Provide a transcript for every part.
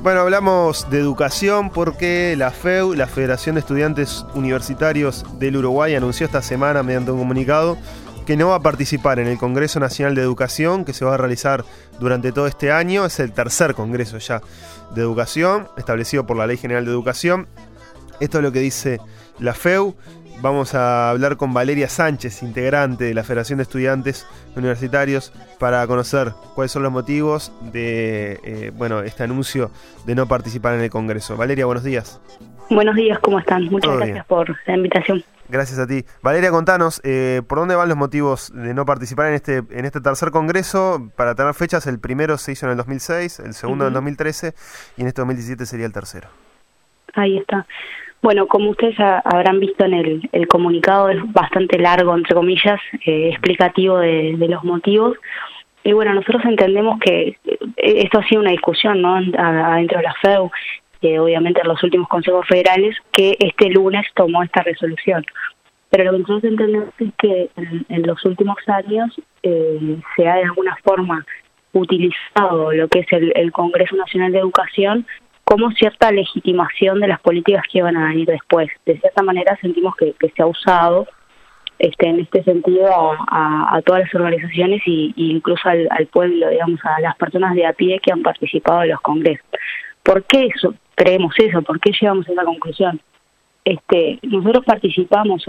Bueno, hablamos de educación porque la FEU, la Federación de Estudiantes Universitarios del Uruguay, anunció esta semana mediante un comunicado que no va a participar en el Congreso Nacional de Educación que se va a realizar durante todo este año. Es el tercer congreso ya de educación, establecido por la Ley General de Educación. Esto es lo que dice la FEU. Vamos a hablar con Valeria Sánchez, integrante de la Federación de Estudiantes Universitarios, para conocer cuáles son los motivos de este anuncio de no participar en el Congreso. Valeria, buenos días. Buenos días, ¿cómo están? Muchas gracias por la invitación. Gracias a ti. Valeria, contanos, ¿por dónde van los motivos de no participar en este tercer Congreso? Para tener fechas, el primero se hizo en el 2006, el segundo en el 2013 y en este 2017 sería el tercero. Ahí está. Bueno, como ustedes ya habrán visto en el comunicado, es bastante largo, entre comillas, explicativo de los motivos. Y bueno, nosotros entendemos que esto ha sido una discusión, ¿no?, adentro de la FEU, obviamente en los últimos consejos federales, que este lunes tomó esta resolución. Pero lo que nosotros entendemos es que en los últimos años se ha de alguna forma utilizado lo que es el Congreso Nacional de Educación como cierta legitimación de las políticas que iban a venir después. De cierta manera sentimos que se ha usado en este sentido a todas las organizaciones y incluso al pueblo, digamos, a las personas de a pie que han participado de los congresos. ¿Por qué creemos eso? ¿Por qué llegamos a esa conclusión? Nosotros participamos,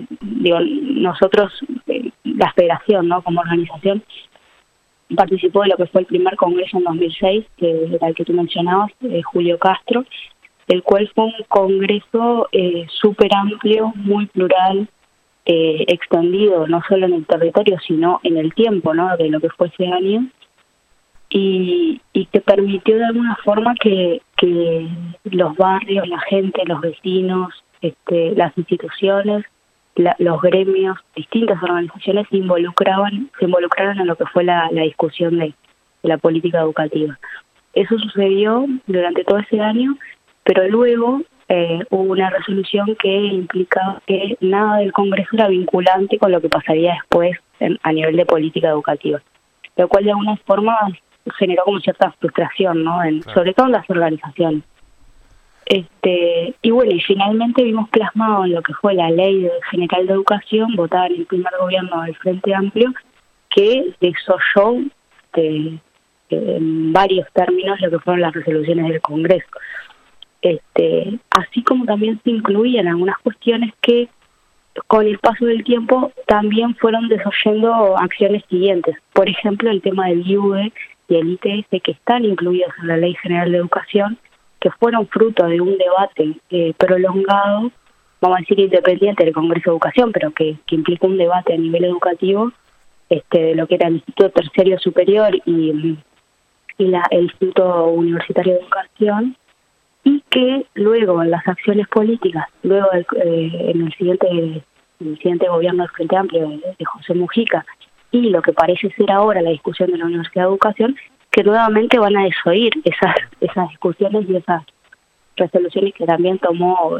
la federación, ¿no?, como organización, participó de lo que fue el primer congreso en 2006, que era el que tú mencionabas, Julio Castro, el cual fue un congreso súper amplio, muy plural, extendido no solo en el territorio, sino en el tiempo, ¿no?, de lo que fue ese año, y que permitió de alguna forma que los barrios, la gente, los vecinos, las instituciones, los gremios, distintas organizaciones se involucraron en lo que fue la discusión de la política educativa. Eso sucedió durante todo ese año, pero luego hubo una resolución que implicaba que nada del Congreso era vinculante con lo que pasaría después a nivel de política educativa, lo cual de alguna forma generó como cierta frustración, ¿no?, sobre todo en las organizaciones. Y bueno, y finalmente vimos plasmado en lo que fue la Ley General de Educación, votada en el primer gobierno del Frente Amplio, que desoyó en varios términos lo que fueron las resoluciones del Congreso. Así como también se incluían algunas cuestiones que con el paso del tiempo también fueron desoyendo acciones siguientes. Por ejemplo, el tema del IUE y el ITS, que están incluidos en la Ley General de Educación, que fueron fruto de un debate prolongado, vamos a decir independiente del Congreso de Educación, pero que implica un debate a nivel educativo, de lo que era el Instituto Terciario Superior y el Instituto Universitario de Educación, y que luego en las acciones políticas, luego en el siguiente gobierno del Frente Amplio de José Mujica, y lo que parece ser ahora la discusión de la Universidad de Educación, que nuevamente van a desoír esas discusiones y esas resoluciones que también tomó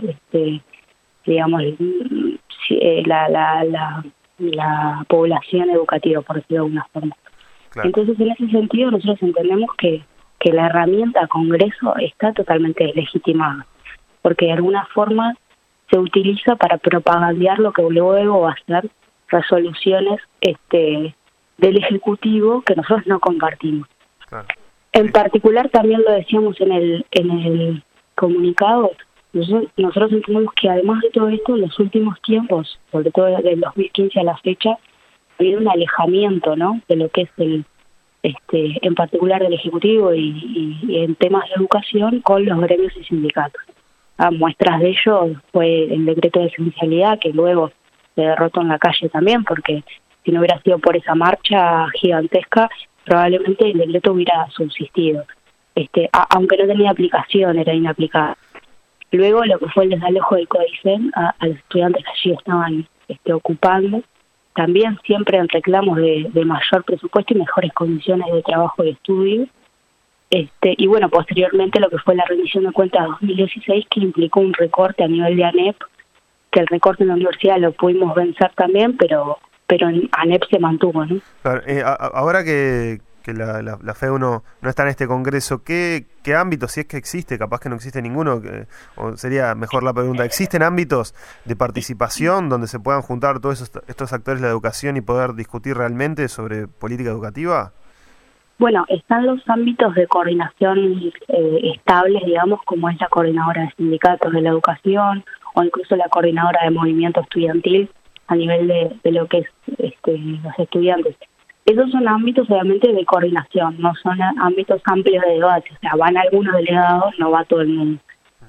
la población educativa, por decirlo de alguna forma. Claro. Entonces, en ese sentido, nosotros entendemos que la herramienta Congreso está totalmente deslegitimada, porque de alguna forma se utiliza para propagandear lo que luego va a ser resoluciones del Ejecutivo que nosotros no compartimos. Claro. En particular, también lo decíamos en el comunicado, nosotros entendemos que además de todo esto, en los últimos tiempos, sobre todo del 2015 a la fecha, ha habido un alejamiento, ¿no?, de lo que es en particular del Ejecutivo y en temas de educación con los gremios y sindicatos. Muestras de ello fue el decreto de esencialidad, que luego se derrotó en la calle también, porque si no hubiera sido por esa marcha gigantesca, probablemente el decreto hubiera subsistido, aunque no tenía aplicación, era inaplicable. Luego lo que fue el desalojo del CODICEN a los estudiantes que allí estaban ocupando, también siempre en reclamos de mayor presupuesto y mejores condiciones de trabajo y estudio. Y bueno, posteriormente lo que fue la rendición de cuentas 2016, que implicó un recorte a nivel de ANEP, que el recorte en la universidad lo pudimos vencer también, pero en ANEP se mantuvo, ¿no? Claro, ahora que que la FEU no está en este congreso, ¿qué ámbitos, si es que existe, capaz que no existe ninguno, o sería mejor la pregunta, ¿existen ámbitos de participación donde se puedan juntar todos estos actores de la educación y poder discutir realmente sobre política educativa? Bueno, están los ámbitos de coordinación estables, digamos, como es la coordinadora de sindicatos de la educación o incluso la coordinadora de movimiento estudiantil a nivel de lo que es los estudiantes. Esos son ámbitos obviamente de coordinación, no son ámbitos amplios de debate, o sea, van algunos delegados, no va todo el mundo.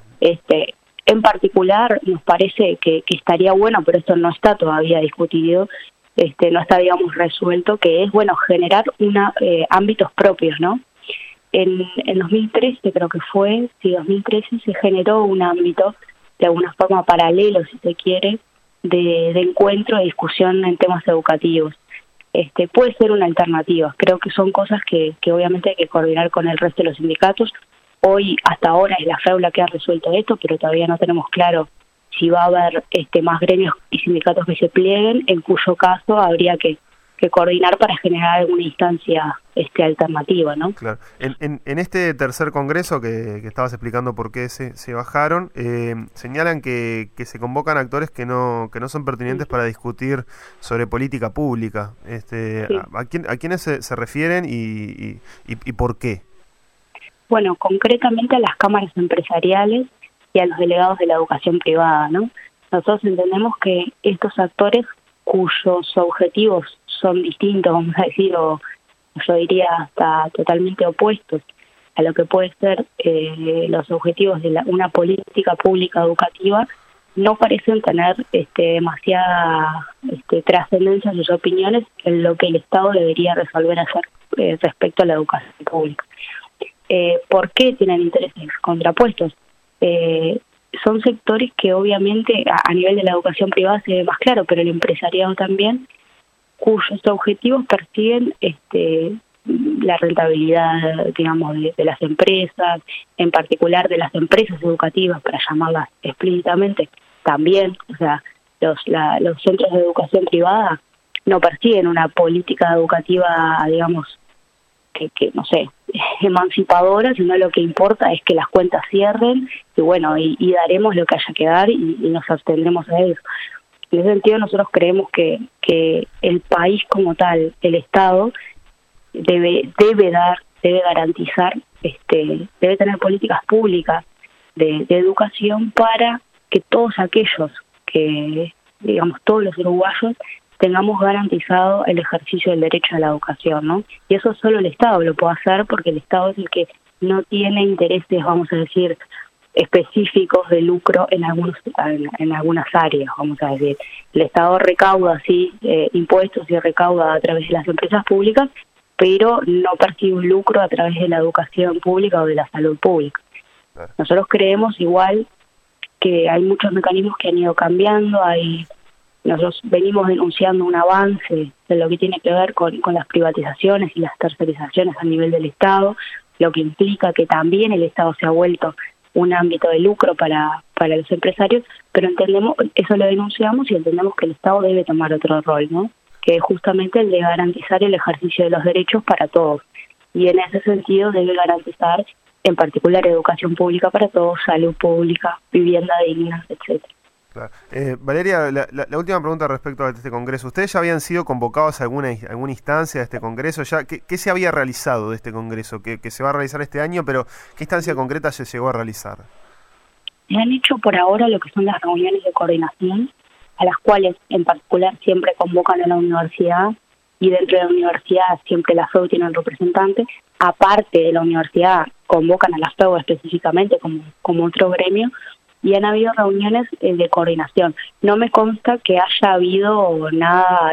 En particular, nos parece que estaría bueno, pero esto no está todavía discutido, no está, digamos, resuelto, que es, bueno, generar ámbitos propios, ¿no? En 2013, creo que fue, 2013 se generó un ámbito, de alguna forma paralelo, si se quiere, de encuentro e discusión en temas educativos. Puede ser una alternativa. Creo que son cosas que obviamente hay que coordinar con el resto de los sindicatos. Hoy, hasta ahora, es la FEU la que ha resuelto esto, pero todavía no tenemos claro si va a haber más gremios y sindicatos que se plieguen, en cuyo caso habría que coordinar para generar alguna instancia alternativa, ¿no? Claro. En este tercer congreso que estabas explicando por qué se bajaron, señalan que se convocan actores que no son pertinentes para discutir sobre política pública. Sí. ¿A quiénes se refieren y por qué? Bueno, concretamente a las cámaras empresariales y a los delegados de la educación privada, ¿no? Nosotros entendemos que estos actores cuyos objetivos son distintos, vamos a decir, o yo diría hasta totalmente opuestos a lo que puede ser los objetivos de una política pública educativa, no parecen tener demasiada trascendencia en sus opiniones en lo que el Estado debería resolver hacer respecto a la educación pública. ¿Por qué tienen intereses contrapuestos? Son sectores que obviamente a nivel de la educación privada se ve más claro, pero el empresariado también, cuyos objetivos persiguen la rentabilidad, digamos, de las empresas, en particular de las empresas educativas, para llamarlas explícitamente, también, o sea, los centros de educación privada no persiguen una política educativa, digamos, que no sé, emancipadora, sino lo que importa es que las cuentas cierren y bueno, y daremos lo que haya que dar y nos abstendremos a eso. En ese sentido nosotros creemos que el país como tal, el Estado, debe garantizar, debe tener políticas públicas de educación para que todos aquellos que, digamos, todos los uruguayos tengamos garantizado el ejercicio del derecho a la educación, ¿no? Y eso solo el Estado lo puede hacer porque el Estado es el que no tiene intereses, vamos a decir, específicos de lucro en algunas áreas, vamos a decir. El Estado recauda, sí, impuestos y recauda a través de las empresas públicas, pero no percibe un lucro a través de la educación pública o de la salud pública. Claro. Nosotros creemos igual que hay muchos mecanismos que han ido cambiando, nosotros venimos denunciando un avance de lo que tiene que ver con las privatizaciones y las tercerizaciones a nivel del Estado, lo que implica que también el Estado se ha vuelto un ámbito de lucro para los empresarios, pero entendemos, eso lo denunciamos y entendemos que el Estado debe tomar otro rol, ¿no? Que es justamente el de garantizar el ejercicio de los derechos para todos. Y en ese sentido debe garantizar, en particular, educación pública para todos, salud pública, vivienda digna, etcétera. Claro. Valeria, la última pregunta respecto a este congreso. ¿Ustedes ya habían sido convocados a alguna instancia de este congreso? ¿Qué se había realizado de este congreso? Que se va a realizar este año, pero ¿qué instancia concreta se llegó a realizar? Se han hecho por ahora lo que son las reuniones de coordinación, a las cuales en particular siempre convocan a la universidad, y dentro de la universidad siempre la FEU tiene un representante. Aparte de la universidad, convocan a la FEU específicamente como otro gremio, y han habido reuniones de coordinación. No me consta que haya habido nada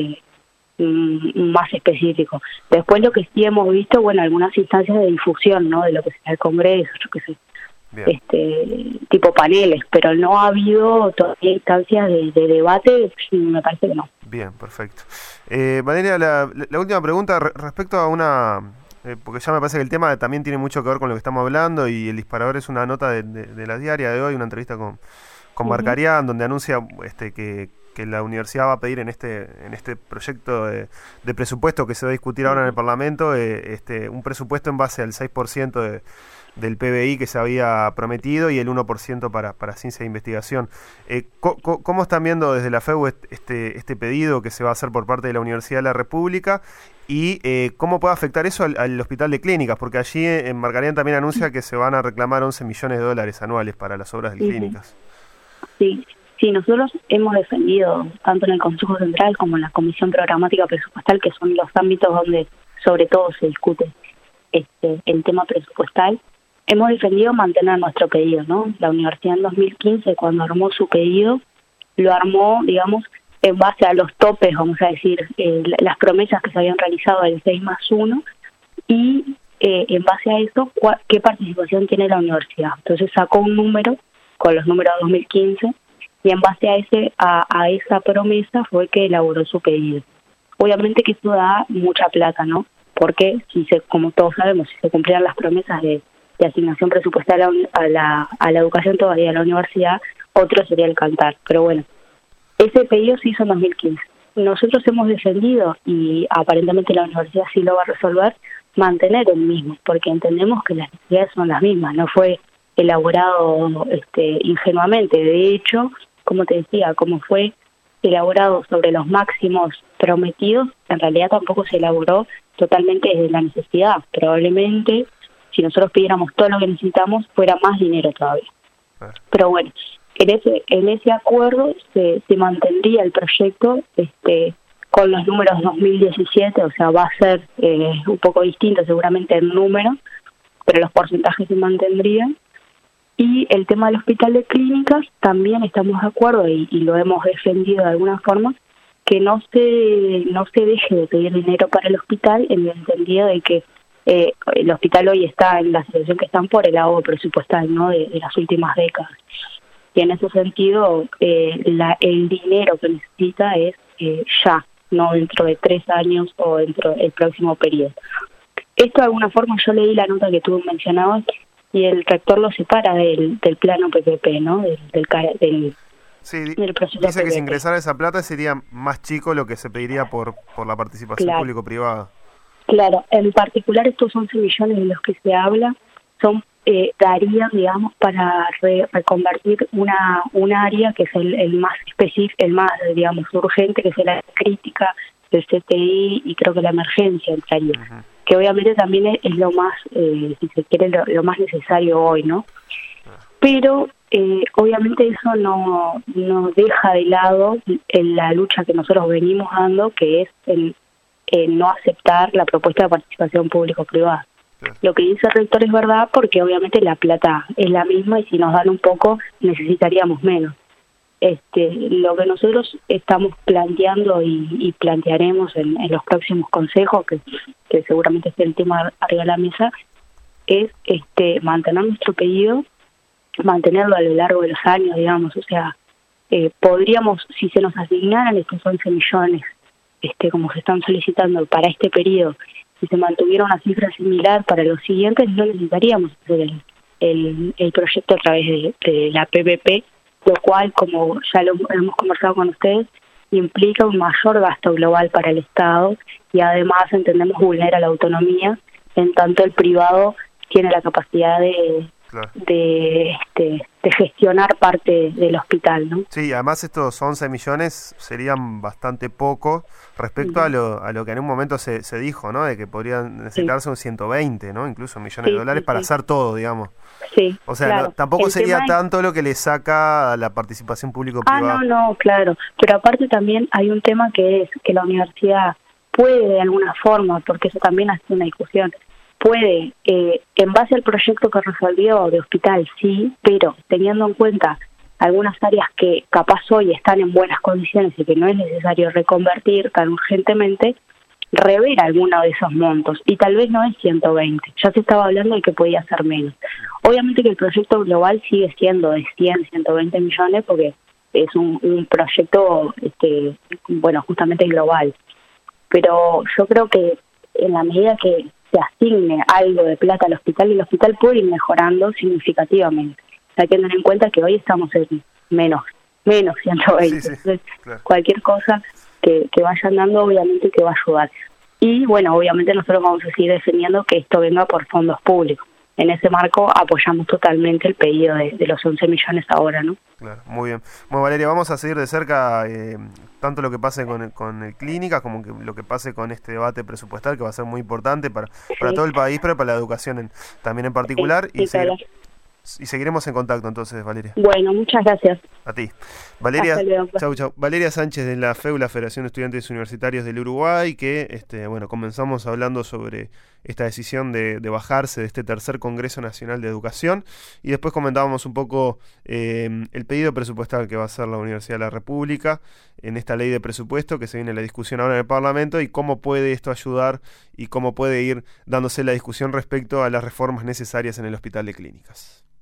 más específico. Después lo que sí hemos visto, bueno, algunas instancias de difusión, ¿no? De lo que será el Congreso, yo qué sé, tipo paneles, pero no ha habido todavía instancias de debate, me parece que no. Bien, perfecto. Valeria, la última pregunta respecto a una... porque ya me parece que el tema también tiene mucho que ver con lo que estamos hablando, y el disparador es una nota de la diaria de hoy, una entrevista con Marcarián, donde anuncia que la universidad va a pedir en este proyecto de presupuesto que se va a discutir ahora en el Parlamento, un presupuesto en base al 6% del PBI que se había prometido y el 1% para ciencia e investigación. ¿Cómo están viendo desde la FEU este pedido que se va a hacer por parte de la Universidad de la República? Y cómo puede afectar eso al Hospital de Clínicas, porque allí en Margarián también anuncia que se van a reclamar 11 millones de dólares anuales para las obras de clínicas. Sí, nosotros hemos defendido, tanto en el Consejo Central como en la Comisión Programática Presupuestal, que son los ámbitos donde sobre todo se discute el tema presupuestal, hemos defendido mantener nuestro pedido, ¿no? La universidad en 2015, cuando armó su pedido, lo armó, digamos, en base a los topes, vamos a decir, las promesas que se habían realizado del 6+1 y en base a eso, qué participación tiene la universidad. Entonces sacó un número con los números de 2015 y en base a esa promesa fue que elaboró su pedido. Obviamente que eso da mucha plata, ¿no? Porque como todos sabemos, si se cumplieran las promesas de asignación presupuestal a la educación todavía a la universidad, otro sería el cantar. Pero bueno, ese pedido se hizo en 2015. Nosotros hemos defendido, y aparentemente la universidad sí lo va a resolver, mantener el mismo, porque entendemos que las necesidades son las mismas, no fue elaborado ingenuamente. De hecho, como te decía, como fue elaborado sobre los máximos prometidos, en realidad tampoco se elaboró totalmente desde la necesidad. Probablemente, si nosotros pidiéramos todo lo que necesitamos, fuera más dinero todavía. Pero bueno, en ese acuerdo se mantendría el proyecto con los números 2017, o sea, va a ser un poco distinto seguramente el número, pero los porcentajes se mantendrían. Y el tema del hospital de clínicas también estamos de acuerdo y lo hemos defendido de alguna forma, que no se deje de pedir dinero para el hospital, en el entendido de que el hospital hoy está en la situación que están por el ahorro presupuestal, ¿no? de las últimas décadas. Y en ese sentido, el dinero que necesita es ya, no dentro de 3 años o dentro del próximo periodo. Esto de alguna forma, yo leí la nota que tú mencionabas y el rector lo separa del plano PPP, ¿no? Del proceso dice PPP. Que si ingresara esa plata sería más chico lo que se pediría por la participación público-privada. Claro, en particular estos 11 millones de los que se habla darían, digamos, para reconvertir un área que es el más específico, el más, digamos, urgente, que es la crítica del CTI y creo que la emergencia entraría. Uh-huh. Que obviamente también es lo más, si se quiere, lo más necesario hoy, ¿no? Pero obviamente eso no deja de lado en la lucha que nosotros venimos dando, que es el no aceptar la propuesta de participación público-privada. Sí. Lo que dice el rector es verdad, porque obviamente la plata es la misma y si nos dan un poco necesitaríamos menos. Lo que nosotros estamos planteando y plantearemos en los próximos consejos, que seguramente esté el tema arriba de la mesa, es mantener nuestro pedido, mantenerlo a lo largo de los años, digamos. O sea, podríamos, si se nos asignaran estos 11 millones, como se están solicitando para este periodo, si se mantuviera una cifra similar para los siguientes, no necesitaríamos hacer el proyecto a través de la PPP, lo cual, como ya lo hemos conversado con ustedes, implica un mayor gasto global para el Estado y además entendemos vulnera la autonomía, en tanto el privado tiene la capacidad de gestionar parte del hospital, ¿no? Sí, además estos 11 millones serían bastante poco respecto a lo que en un momento se dijo, ¿no? De que podrían necesitarse un 120, ¿no? Incluso millones de dólares para hacer todo, digamos. Sí, o sea, claro. Tampoco sería tanto lo que le saca a la participación público-privada. No, claro. Pero aparte también hay un tema que es que la universidad puede de alguna forma, porque eso también hace una discusión, puede, en base al proyecto que resolvió de hospital, sí, pero teniendo en cuenta algunas áreas que capaz hoy están en buenas condiciones y que no es necesario reconvertir tan urgentemente, rever alguno de esos montos, y tal vez no es 120, ya se estaba hablando de que podía ser menos. Obviamente que el proyecto global sigue siendo de 100, 120 millones, porque es un proyecto, justamente global. Pero yo creo que en la medida que se asigne algo de plata al hospital, el hospital puede ir mejorando significativamente. Hay que tener en cuenta que hoy estamos en menos menos 120. Sí, Entonces, claro. cualquier cosa que vayan dando, obviamente que va a ayudar. Y bueno, obviamente nosotros vamos a seguir defendiendo que esto venga por fondos públicos. En ese marco apoyamos totalmente el pedido de los 11 millones ahora, ¿no? Claro, muy bien. Bueno, Valeria, vamos a seguir de cerca tanto lo que pase con el Clínicas como que lo que pase con este debate presupuestal, que va a ser muy importante para todo el país, pero para la educación también en particular. Y seguiremos en contacto entonces, Valeria. Bueno, muchas gracias. A ti. Valeria, hasta luego. Chau. Valeria Sánchez de la FEU, la Federación de Estudiantes Universitarios del Uruguay, que comenzamos hablando sobre esta decisión de bajarse de este tercer Congreso Nacional de Educación, y después comentábamos un poco el pedido presupuestal que va a hacer la Universidad de la República en esta ley de presupuesto que se viene la discusión ahora en el Parlamento, y cómo puede esto ayudar y cómo puede ir dándose la discusión respecto a las reformas necesarias en el Hospital de Clínicas.